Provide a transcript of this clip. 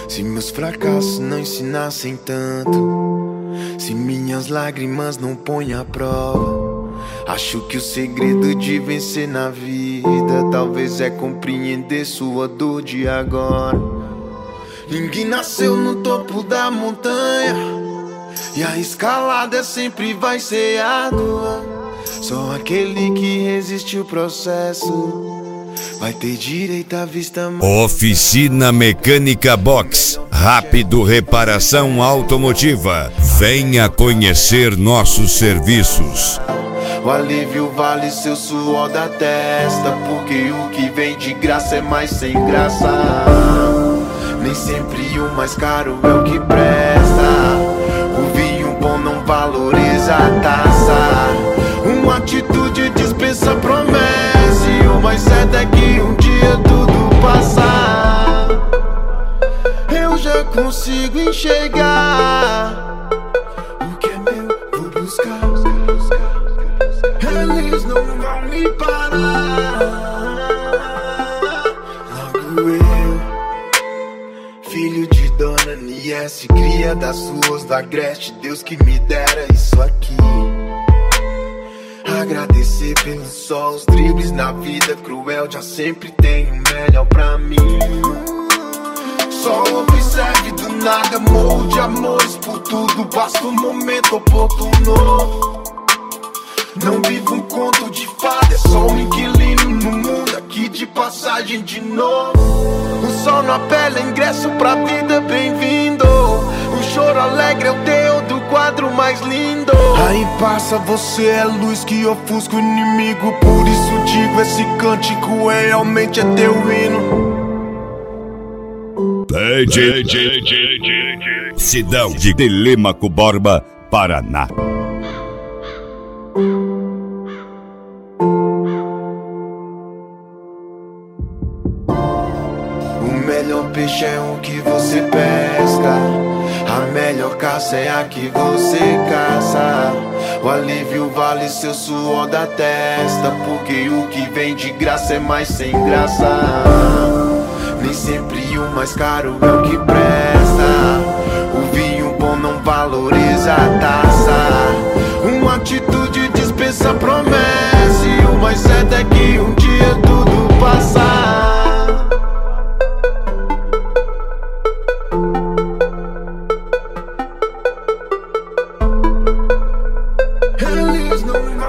Se meus fracassos não ensinassem tanto, se minhas lágrimas não põem à prova, acho que o segredo de vencer na vida talvez é compreender sua dor de agora. Ninguém nasceu no topo da montanha e a escalada sempre vai ser árdua. Só aquele que resiste o processo vai ter direito à vista. Oficina Mecânica Box. Rápido reparação automotiva. Venha conhecer nossos serviços. O alívio vale seu suor da testa, porque o que vem de graça é mais sem graça. Nem sempre o mais caro é o que presta. O vinho bom não valoriza a taça. Uma atitude dispensa promessa, e o mais certo é que um dia tudo passa. Eu já consigo enxergar o que é meu, vou buscar. Eles não vão me parar. Logo eu, filho de Dona Niesse, cria das ruas da Agreste, Deus que me dera isso aqui. Agradecer pelo sol, os dribles na vida cruel, já sempre tem o melhor pra mim. Só observe do nada, morro de amores por tudo, basta um momento oportuno. Não vivo um conto de fada, é só um inquilino no mundo, aqui de passagem de novo. O sol na pele, ingresso pra vida, bem-vindo. O choro alegre é o teu do quadro mais lindo. Aí passa, você é luz que ofusca o inimigo. Por isso digo, esse cântico realmente é teu hino. Cidade de Telêmaco Borba, Paraná. O melhor peixe é o que você pesca, a melhor caça é a que você caça. O alívio vale seu suor da testa, porque o que vem de graça é mais sem graça. Nem sempre o mais caro é o que presta. O vinho bom não valoriza a taça. Uma atitude dispensa promessa, e o mais certo é que um dia tudo passa. Eles não